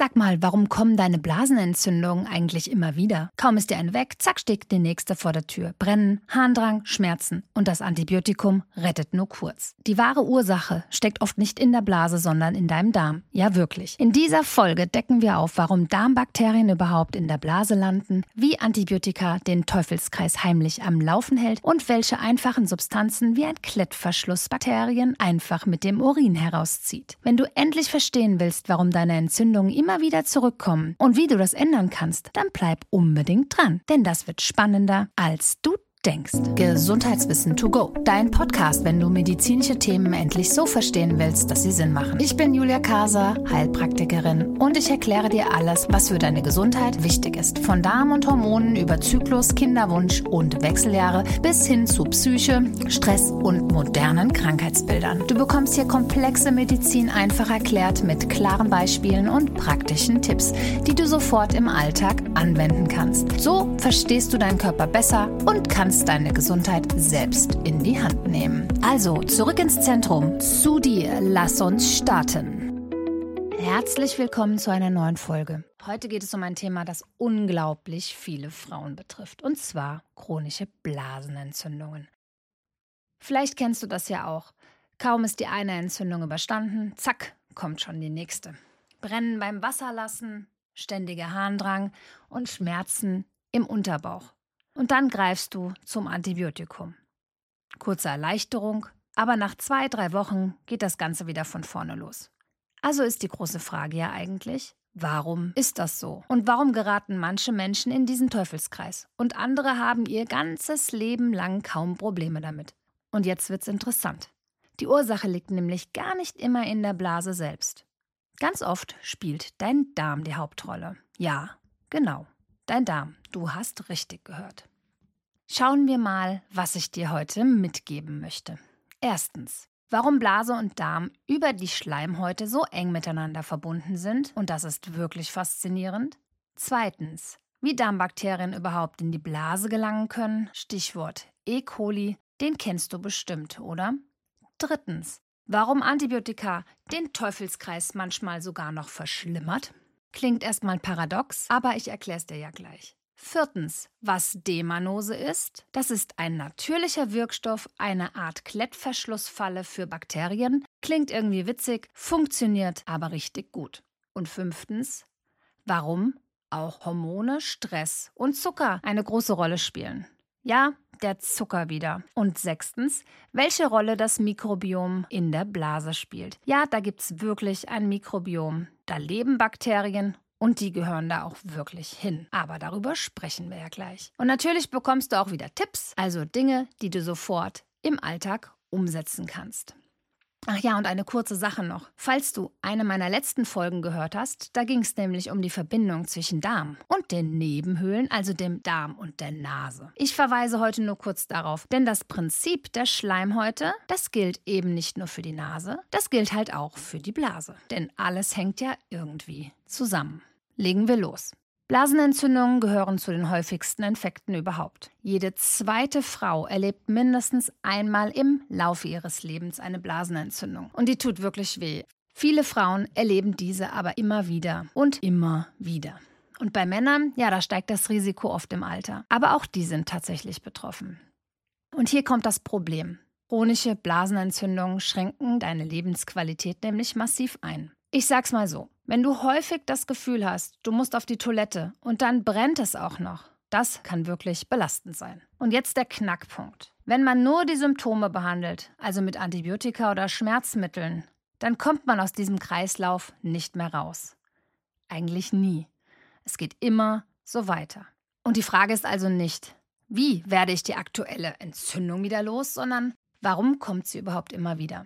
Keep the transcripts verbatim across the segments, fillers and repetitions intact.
Sag mal, warum kommen deine Blasenentzündungen eigentlich immer wieder? Kaum ist dir eine weg, zack, steht die nächste vor der Tür. Brennen, Harndrang, Schmerzen und das Antibiotikum rettet nur kurz. Die wahre Ursache steckt oft nicht in der Blase, sondern in deinem Darm. Ja, wirklich. In dieser Folge decken wir auf, warum Darmbakterien überhaupt in der Blase landen, wie Antibiotika den Teufelskreis heimlich am Laufen hält und welche einfachen Substanzen wie ein Klettverschluss Bakterien einfach mit dem Urin herauszieht. Wenn du endlich verstehen willst, warum deine Entzündungen immer wieder zurückkommen und wie du das ändern kannst, dann bleib unbedingt dran, denn das wird spannender, als du denkst. Gesundheitswissen to go. Dein Podcast, wenn du medizinische Themen endlich so verstehen willst, dass sie Sinn machen. Ich bin Julia Kaser, Heilpraktikerin und ich erkläre dir alles, was für deine Gesundheit wichtig ist. Von Darm und Hormonen über Zyklus, Kinderwunsch und Wechseljahre bis hin zu Psyche, Stress und modernen Krankheitsbildern. Du bekommst hier komplexe Medizin einfach erklärt mit klaren Beispielen und praktischen Tipps, die du sofort im Alltag anwenden kannst. So verstehst du deinen Körper besser und kannst deine Gesundheit selbst in die Hand nehmen. Also zurück ins Zentrum, zu dir, lass uns starten. Herzlich willkommen zu einer neuen Folge. Heute geht es um ein Thema, das unglaublich viele Frauen betrifft, und zwar chronische Blasenentzündungen. Vielleicht kennst du das ja auch. Kaum ist die eine Entzündung überstanden, zack, kommt schon die nächste. Brennen beim Wasserlassen, ständiger Harndrang und Schmerzen im Unterbauch. Und dann greifst du zum Antibiotikum. Kurze Erleichterung, aber nach zwei, drei Wochen geht das Ganze wieder von vorne los. Also ist die große Frage ja eigentlich, warum ist das so? Und warum geraten manche Menschen in diesen Teufelskreis? Und andere haben ihr ganzes Leben lang kaum Probleme damit. Und jetzt wird's interessant. Die Ursache liegt nämlich gar nicht immer in der Blase selbst. Ganz oft spielt dein Darm die Hauptrolle. Ja, genau. Dein Darm, du hast richtig gehört. Schauen wir mal, was ich dir heute mitgeben möchte. Erstens, warum Blase und Darm über die Schleimhäute so eng miteinander verbunden sind, und das ist wirklich faszinierend. Zweitens, wie Darmbakterien überhaupt in die Blase gelangen können, Stichwort E. coli, den kennst du bestimmt, oder? Drittens, warum Antibiotika den Teufelskreis manchmal sogar noch verschlimmert. Klingt erstmal paradox, aber ich erkläre es dir ja gleich. Viertens, was Demanose ist. Das ist ein natürlicher Wirkstoff, eine Art Klettverschlussfalle für Bakterien. Klingt irgendwie witzig, funktioniert aber richtig gut. Und fünftens, warum auch Hormone, Stress und Zucker eine große Rolle spielen. Ja, der Zucker wieder. Und sechstens, welche Rolle das Mikrobiom in der Blase spielt. Ja, da gibt's wirklich ein Mikrobiom. Da leben Bakterien und die gehören da auch wirklich hin. Aber darüber sprechen wir ja gleich. Und natürlich bekommst du auch wieder Tipps, also Dinge, die du sofort im Alltag umsetzen kannst. Ach ja, und eine kurze Sache noch. Falls du eine meiner letzten Folgen gehört hast, da ging es nämlich um die Verbindung zwischen Darm und den Nebenhöhlen, also dem Darm und der Nase. Ich verweise heute nur kurz darauf, denn das Prinzip der Schleimhäute, das gilt eben nicht nur für die Nase, das gilt halt auch für die Blase. Denn alles hängt ja irgendwie zusammen. Legen wir los. Blasenentzündungen gehören zu den häufigsten Infekten überhaupt. Jede zweite Frau erlebt mindestens einmal im Laufe ihres Lebens eine Blasenentzündung. Und die tut wirklich weh. Viele Frauen erleben diese aber immer wieder und immer wieder. Und bei Männern, ja, da steigt das Risiko oft im Alter. Aber auch die sind tatsächlich betroffen. Und hier kommt das Problem. Chronische Blasenentzündungen schränken deine Lebensqualität nämlich massiv ein. Ich sag's mal so, wenn du häufig das Gefühl hast, du musst auf die Toilette und dann brennt es auch noch, das kann wirklich belastend sein. Und jetzt der Knackpunkt. Wenn man nur die Symptome behandelt, also mit Antibiotika oder Schmerzmitteln, dann kommt man aus diesem Kreislauf nicht mehr raus. Eigentlich nie. Es geht immer so weiter. Und die Frage ist also nicht, wie werde ich die aktuelle Entzündung wieder los, sondern warum kommt sie überhaupt immer wieder?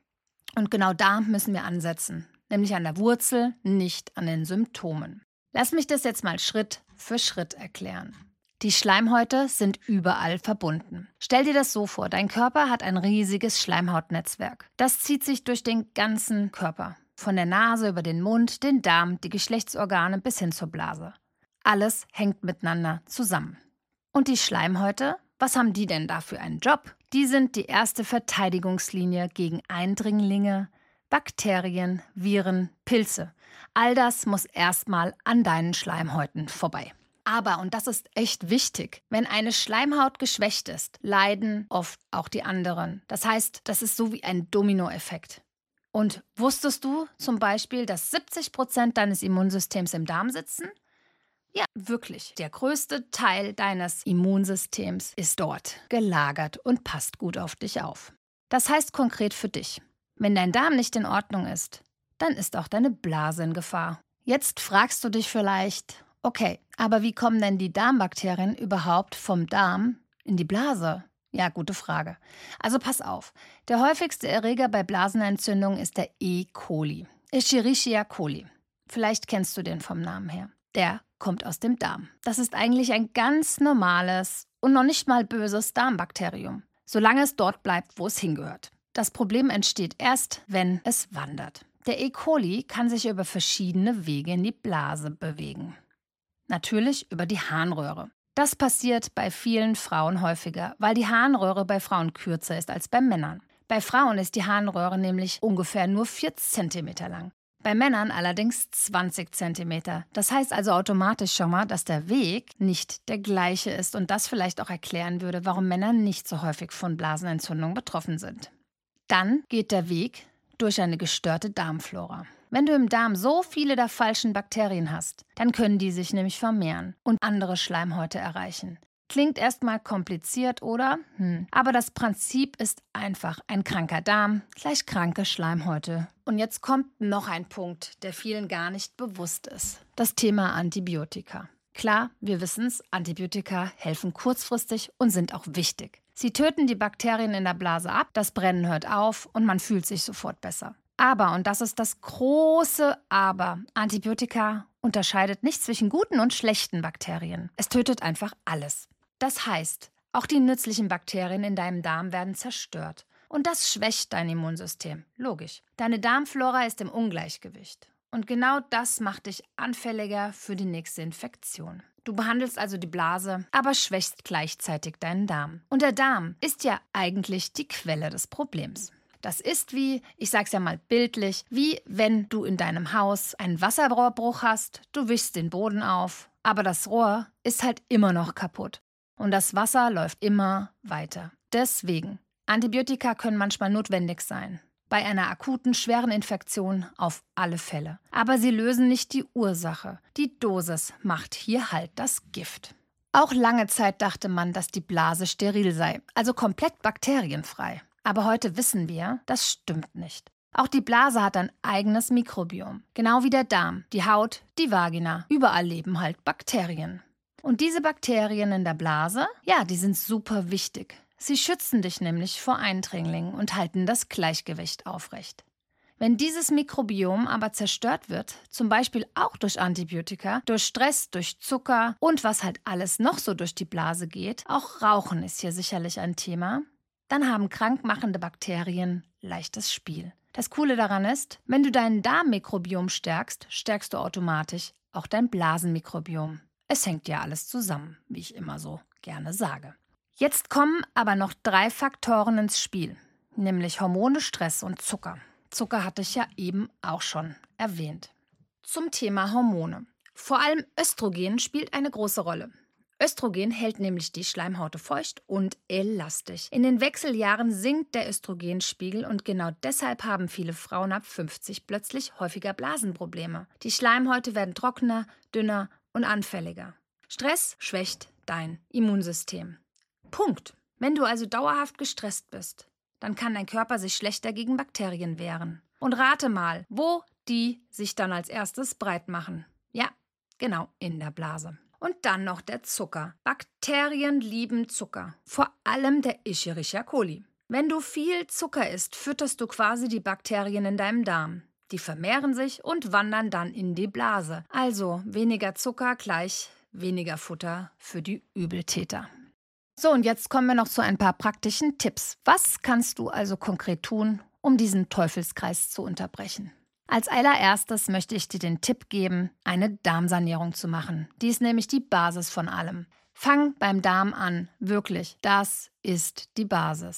Und genau da müssen wir ansetzen. Nämlich an der Wurzel, nicht an den Symptomen. Lass mich das jetzt mal Schritt für Schritt erklären. Die Schleimhäute sind überall verbunden. Stell dir das so vor, dein Körper hat ein riesiges Schleimhautnetzwerk. Das zieht sich durch den ganzen Körper. Von der Nase über den Mund, den Darm, die Geschlechtsorgane bis hin zur Blase. Alles hängt miteinander zusammen. Und die Schleimhäute, was haben die denn da für einen Job? Die sind die erste Verteidigungslinie gegen Eindringlinge, Bakterien, Viren, Pilze. All das muss erstmal an deinen Schleimhäuten vorbei. Aber, und das ist echt wichtig, wenn eine Schleimhaut geschwächt ist, leiden oft auch die anderen. Das heißt, das ist so wie ein Dominoeffekt. Und wusstest du zum Beispiel, dass siebzig Prozent deines Immunsystems im Darm sitzen? Ja, wirklich. Der größte Teil deines Immunsystems ist dort gelagert und passt gut auf dich auf. Das heißt konkret für dich, wenn dein Darm nicht in Ordnung ist, dann ist auch deine Blase in Gefahr. Jetzt fragst du dich vielleicht, okay, aber wie kommen denn die Darmbakterien überhaupt vom Darm in die Blase? Ja, gute Frage. Also pass auf, der häufigste Erreger bei Blasenentzündungen ist der E. coli, Escherichia coli. Vielleicht kennst du den vom Namen her. Der kommt aus dem Darm. Das ist eigentlich ein ganz normales und noch nicht mal böses Darmbakterium, solange es dort bleibt, wo es hingehört. Das Problem entsteht erst, wenn es wandert. Der E. coli kann sich über verschiedene Wege in die Blase bewegen. Natürlich über die Harnröhre. Das passiert bei vielen Frauen häufiger, weil die Harnröhre bei Frauen kürzer ist als bei Männern. Bei Frauen ist die Harnröhre nämlich ungefähr nur vier Zentimeter lang. Bei Männern allerdings zwanzig Zentimeter. Das heißt also automatisch schon mal, dass der Weg nicht der gleiche ist und das vielleicht auch erklären würde, warum Männer nicht so häufig von Blasenentzündung betroffen sind. Dann geht der Weg durch eine gestörte Darmflora. Wenn du im Darm so viele der falschen Bakterien hast, dann können die sich nämlich vermehren und andere Schleimhäute erreichen. Klingt erstmal kompliziert, oder? Hm. Aber das Prinzip ist einfach. Ein kranker Darm gleich kranke Schleimhäute. Und jetzt kommt noch ein Punkt, der vielen gar nicht bewusst ist. Das Thema Antibiotika. Klar, wir wissen es, Antibiotika helfen kurzfristig und sind auch wichtig. Sie töten die Bakterien in der Blase ab, das Brennen hört auf und man fühlt sich sofort besser. Aber, und das ist das große Aber, Antibiotika unterscheidet nicht zwischen guten und schlechten Bakterien. Es tötet einfach alles. Das heißt, auch die nützlichen Bakterien in deinem Darm werden zerstört. Und das schwächt dein Immunsystem. Logisch. Deine Darmflora ist im Ungleichgewicht. Und genau das macht dich anfälliger für die nächste Infektion. Du behandelst also die Blase, aber schwächst gleichzeitig deinen Darm. Und der Darm ist ja eigentlich die Quelle des Problems. Das ist wie, ich sag's ja mal bildlich, wie wenn du in deinem Haus einen Wasserrohrbruch hast, du wischst den Boden auf, aber das Rohr ist halt immer noch kaputt. Und das Wasser läuft immer weiter. Deswegen, Antibiotika können manchmal notwendig sein. Bei einer akuten, schweren Infektion auf alle Fälle. Aber sie lösen nicht die Ursache. Die Dosis macht hier halt das Gift. Auch lange Zeit dachte man, dass die Blase steril sei, also komplett bakterienfrei. Aber heute wissen wir, das stimmt nicht. Auch die Blase hat ein eigenes Mikrobiom. Genau wie der Darm, die Haut, die Vagina. Überall leben halt Bakterien. Und diese Bakterien in der Blase, ja, die sind super wichtig. Sie schützen dich nämlich vor Eindringlingen und halten das Gleichgewicht aufrecht. Wenn dieses Mikrobiom aber zerstört wird, zum Beispiel auch durch Antibiotika, durch Stress, durch Zucker und was halt alles noch so durch die Blase geht, auch Rauchen ist hier sicherlich ein Thema, dann haben krankmachende Bakterien leichtes Spiel. Das Coole daran ist, wenn du dein Darmmikrobiom stärkst, stärkst du automatisch auch dein Blasenmikrobiom. Es hängt ja alles zusammen, wie ich immer so gerne sage. Jetzt kommen aber noch drei Faktoren ins Spiel, nämlich Hormone, Stress und Zucker. Zucker hatte ich ja eben auch schon erwähnt. Zum Thema Hormone. Vor allem Östrogen spielt eine große Rolle. Östrogen hält nämlich die Schleimhaut feucht und elastisch. In den Wechseljahren sinkt der Östrogenspiegel und genau deshalb haben viele Frauen ab fünfzig plötzlich häufiger Blasenprobleme. Die Schleimhäute werden trockener, dünner und anfälliger. Stress schwächt dein Immunsystem. Punkt. Wenn du also dauerhaft gestresst bist, dann kann dein Körper sich schlechter gegen Bakterien wehren. Und rate mal, wo die sich dann als erstes breit machen. Ja, genau, in der Blase. Und dann noch der Zucker. Bakterien lieben Zucker. Vor allem der Escherichia coli. Wenn du viel Zucker isst, fütterst du quasi die Bakterien in deinem Darm. Die vermehren sich und wandern dann in die Blase. Also weniger Zucker gleich weniger Futter für die Übeltäter. So, und jetzt kommen wir noch zu ein paar praktischen Tipps. Was kannst du also konkret tun, um diesen Teufelskreis zu unterbrechen? Als allererstes möchte ich dir den Tipp geben, eine Darmsanierung zu machen. Die ist nämlich die Basis von allem. Fang beim Darm an, wirklich. Das ist die Basis.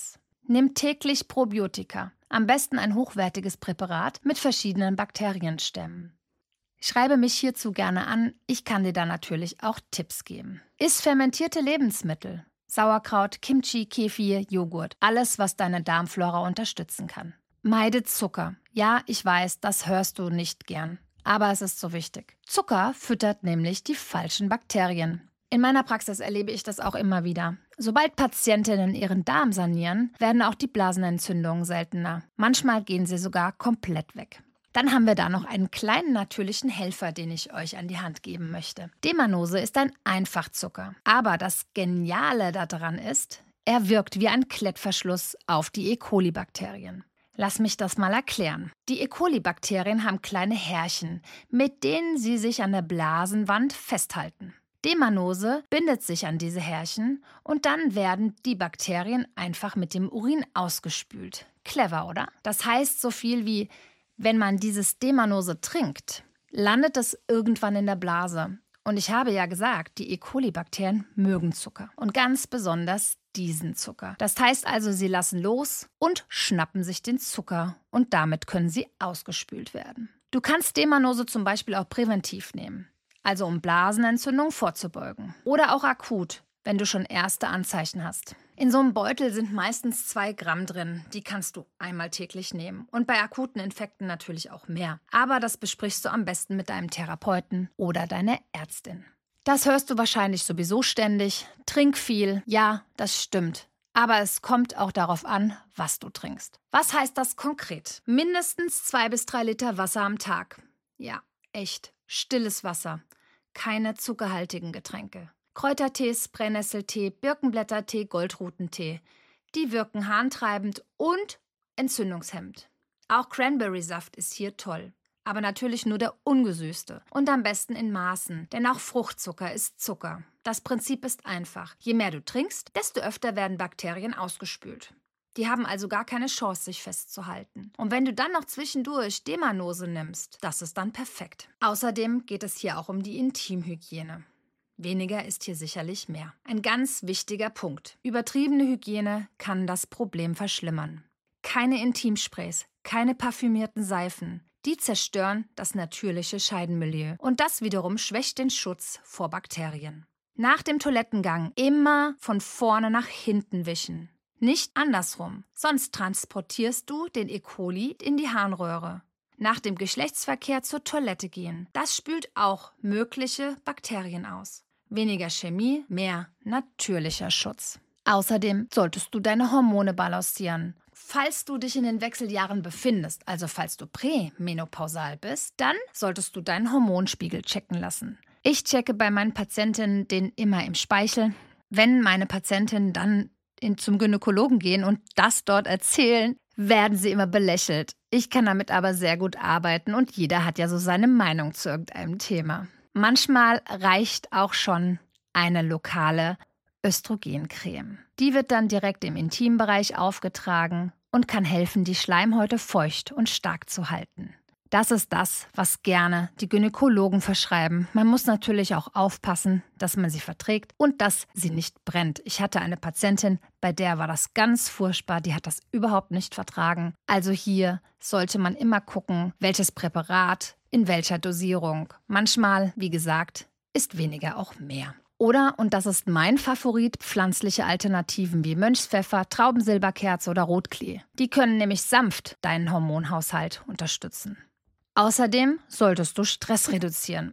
Nimm täglich Probiotika. Am besten ein hochwertiges Präparat mit verschiedenen Bakterienstämmen. Schreibe mich hierzu gerne an, ich kann dir da natürlich auch Tipps geben. Iss fermentierte Lebensmittel. Sauerkraut, Kimchi, Kefir, Joghurt. Alles, was deine Darmflora unterstützen kann. Meide Zucker. Ja, ich weiß, das hörst du nicht gern. Aber es ist so wichtig. Zucker füttert nämlich die falschen Bakterien. In meiner Praxis erlebe ich das auch immer wieder. Sobald Patientinnen ihren Darm sanieren, werden auch die Blasenentzündungen seltener. Manchmal gehen sie sogar komplett weg. Dann haben wir da noch einen kleinen natürlichen Helfer, den ich euch an die Hand geben möchte. Demanose ist ein Einfachzucker. Aber das Geniale daran ist, er wirkt wie ein Klettverschluss auf die E. coli-Bakterien. Lass mich das mal erklären. Die E. coli-Bakterien haben kleine Härchen, mit denen sie sich an der Blasenwand festhalten. Demanose bindet sich an diese Härchen und dann werden die Bakterien einfach mit dem Urin ausgespült. Clever, oder? Das heißt so viel wie: Wenn man dieses Demanose trinkt, landet es irgendwann in der Blase. Und ich habe ja gesagt, die E. coli-Bakterien mögen Zucker. Und ganz besonders diesen Zucker. Das heißt also, sie lassen los und schnappen sich den Zucker. Und damit können sie ausgespült werden. Du kannst Demanose zum Beispiel auch präventiv nehmen. Also um Blasenentzündung vorzubeugen. Oder auch akut, wenn du schon erste Anzeichen hast. In so einem Beutel sind meistens zwei Gramm drin. Die kannst du einmal täglich nehmen. Und bei akuten Infekten natürlich auch mehr. Aber das besprichst du am besten mit deinem Therapeuten oder deiner Ärztin. Das hörst du wahrscheinlich sowieso ständig. Trink viel. Ja, das stimmt. Aber es kommt auch darauf an, was du trinkst. Was heißt das konkret? Mindestens zwei bis drei Liter Wasser am Tag. Ja, echt. Stilles Wasser. Keine zuckerhaltigen Getränke. Kräutertees, Brennnesseltee, Birkenblättertee, Goldrutentee. Die wirken harntreibend und entzündungshemmend. Auch Cranberry-Saft ist hier toll. Aber natürlich nur der ungesüßte. Und am besten in Maßen, denn auch Fruchtzucker ist Zucker. Das Prinzip ist einfach. Je mehr du trinkst, desto öfter werden Bakterien ausgespült. Die haben also gar keine Chance, sich festzuhalten. Und wenn du dann noch zwischendurch Demanose nimmst, das ist dann perfekt. Außerdem geht es hier auch um die Intimhygiene. Weniger ist hier sicherlich mehr. Ein ganz wichtiger Punkt. Übertriebene Hygiene kann das Problem verschlimmern. Keine Intimsprays, keine parfümierten Seifen. Die zerstören das natürliche Scheidenmilieu. Und das wiederum schwächt den Schutz vor Bakterien. Nach dem Toilettengang immer von vorne nach hinten wischen. Nicht andersrum, sonst transportierst du den E. coli in die Harnröhre. Nach dem Geschlechtsverkehr zur Toilette gehen. Das spült auch mögliche Bakterien aus. Weniger Chemie, mehr natürlicher Schutz. Außerdem solltest du deine Hormone balancieren. Falls du dich in den Wechseljahren befindest, also falls du prämenopausal bist, dann solltest du deinen Hormonspiegel checken lassen. Ich checke bei meinen Patientinnen den immer im Speichel. Wenn meine Patientinnen dann in, zum Gynäkologen gehen und das dort erzählen, werden sie immer belächelt. Ich kann damit aber sehr gut arbeiten und jeder hat ja so seine Meinung zu irgendeinem Thema. Manchmal reicht auch schon eine lokale Östrogencreme. Die wird dann direkt im Intimbereich aufgetragen und kann helfen, die Schleimhäute feucht und stark zu halten. Das ist das, was gerne die Gynäkologen verschreiben. Man muss natürlich auch aufpassen, dass man sie verträgt und dass sie nicht brennt. Ich hatte eine Patientin, bei der war das ganz furchtbar, die hat das überhaupt nicht vertragen. Also hier sollte man immer gucken, welches Präparat, in welcher Dosierung. Manchmal, wie gesagt, ist weniger auch mehr. Oder, und das ist mein Favorit, pflanzliche Alternativen wie Mönchspfeffer, Traubensilberkerze oder Rotklee. Die können nämlich sanft deinen Hormonhaushalt unterstützen. Außerdem solltest du Stress reduzieren.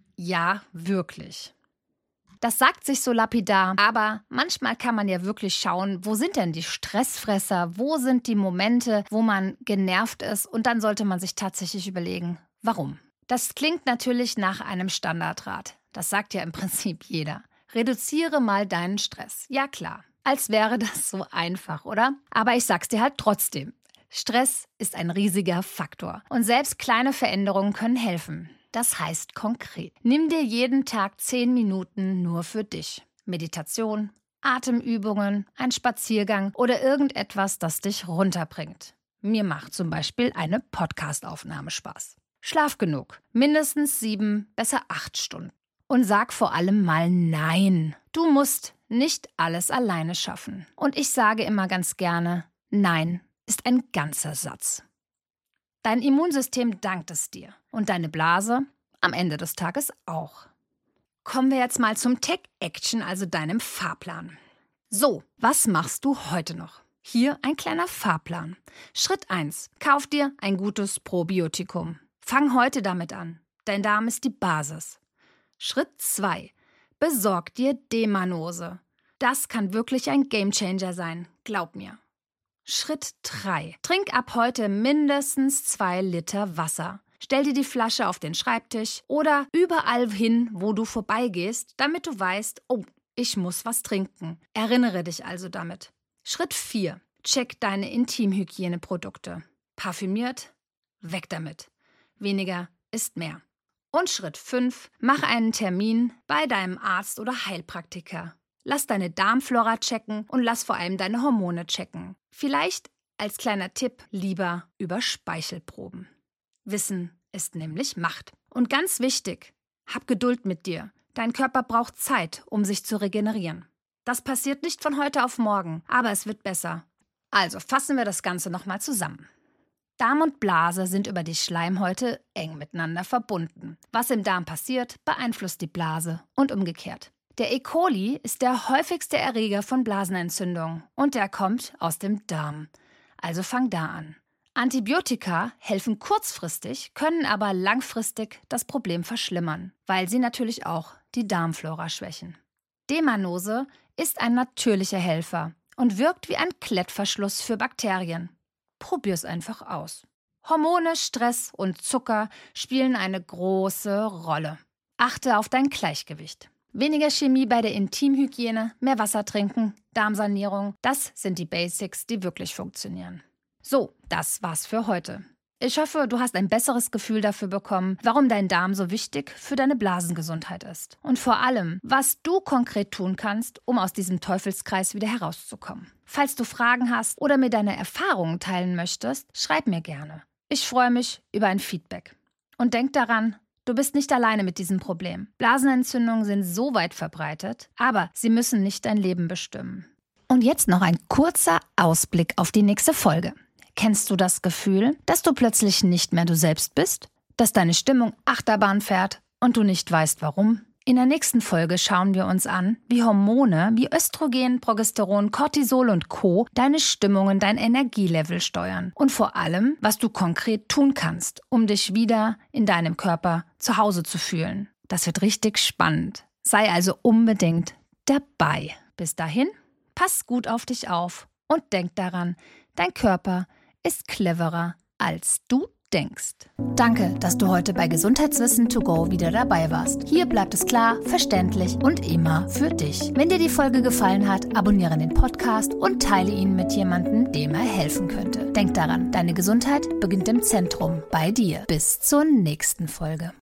Ja, wirklich. Das sagt sich so lapidar, aber manchmal kann man ja wirklich schauen, wo sind denn die Stressfresser, wo sind die Momente, wo man genervt ist und dann sollte man sich tatsächlich überlegen, warum. Das klingt natürlich nach einem Standardrat. Das sagt ja im Prinzip jeder. Reduziere mal deinen Stress. Ja klar, als wäre das so einfach, oder? Aber ich sag's dir halt trotzdem. Stress ist ein riesiger Faktor und selbst kleine Veränderungen können helfen. Das heißt konkret, nimm dir jeden Tag zehn Minuten nur für dich. Meditation, Atemübungen, ein Spaziergang oder irgendetwas, das dich runterbringt. Mir macht zum Beispiel eine Podcast-Aufnahme Spaß. Schlaf genug, mindestens sieben, besser acht Stunden. Und sag vor allem mal Nein. Du musst nicht alles alleine schaffen. Und ich sage immer ganz gerne, Nein ist ein ganzer Satz. Dein Immunsystem dankt es dir und deine Blase am Ende des Tages auch. Kommen wir jetzt mal zum Take-Action, also deinem Fahrplan. So, was machst du heute noch? Hier ein kleiner Fahrplan. Schritt eins. Kauf dir ein gutes Probiotikum. Fang heute damit an. Dein Darm ist die Basis. Schritt zwei. Besorg dir Demanose. Das kann wirklich ein Gamechanger sein, glaub mir. Schritt drei. Trink ab heute mindestens zwei Liter Wasser. Stell dir die Flasche auf den Schreibtisch oder überall hin, wo du vorbeigehst, damit du weißt, oh, ich muss was trinken. Erinnere dich also damit. Schritt vier. Check deine Intimhygieneprodukte. Parfümiert? Weg damit. Weniger ist mehr. Und Schritt fünf. Mach einen Termin bei deinem Arzt oder Heilpraktiker. Lass deine Darmflora checken und lass vor allem deine Hormone checken. Vielleicht als kleiner Tipp lieber über Speichelproben. Wissen ist nämlich Macht. Und ganz wichtig, hab Geduld mit dir. Dein Körper braucht Zeit, um sich zu regenerieren. Das passiert nicht von heute auf morgen, aber es wird besser. Also fassen wir das Ganze nochmal zusammen. Darm und Blase sind über die Schleimhäute eng miteinander verbunden. Was im Darm passiert, beeinflusst die Blase und umgekehrt. Der E. coli ist der häufigste Erreger von Blasenentzündung und der kommt aus dem Darm. Also fang da an. Antibiotika helfen kurzfristig, können aber langfristig das Problem verschlimmern, weil sie natürlich auch die Darmflora schwächen. Demanose ist ein natürlicher Helfer und wirkt wie ein Klettverschluss für Bakterien. Probier's einfach aus. Hormone, Stress und Zucker spielen eine große Rolle. Achte auf dein Gleichgewicht. Weniger Chemie bei der Intimhygiene, mehr Wasser trinken, Darmsanierung, das sind die Basics, die wirklich funktionieren. So, das war's für heute. Ich hoffe, du hast ein besseres Gefühl dafür bekommen, warum dein Darm so wichtig für deine Blasengesundheit ist. Und vor allem, was du konkret tun kannst, um aus diesem Teufelskreis wieder herauszukommen. Falls du Fragen hast oder mir deine Erfahrungen teilen möchtest, schreib mir gerne. Ich freue mich über ein Feedback. Und denk daran, du bist nicht alleine mit diesem Problem. Blasenentzündungen sind so weit verbreitet, aber sie müssen nicht dein Leben bestimmen. Und jetzt noch ein kurzer Ausblick auf die nächste Folge. Kennst du das Gefühl, dass du plötzlich nicht mehr du selbst bist? Dass deine Stimmung Achterbahn fährt und du nicht weißt, warum? In der nächsten Folge schauen wir uns an, wie Hormone wie Östrogen, Progesteron, Cortisol und Co. deine Stimmungen, dein Energielevel steuern. Und vor allem, was du konkret tun kannst, um dich wieder in deinem Körper zu Hause zu fühlen. Das wird richtig spannend. Sei also unbedingt dabei. Bis dahin, pass gut auf dich auf und denk daran, dein Körper ist cleverer, als du denkst. Danke, dass du heute bei Gesundheitswissen to go wieder dabei warst. Hier bleibt es klar, verständlich und immer für dich. Wenn dir die Folge gefallen hat, abonniere den Podcast und teile ihn mit jemandem, dem er helfen könnte. Denk daran, deine Gesundheit beginnt im Zentrum, bei dir. Bis zur nächsten Folge.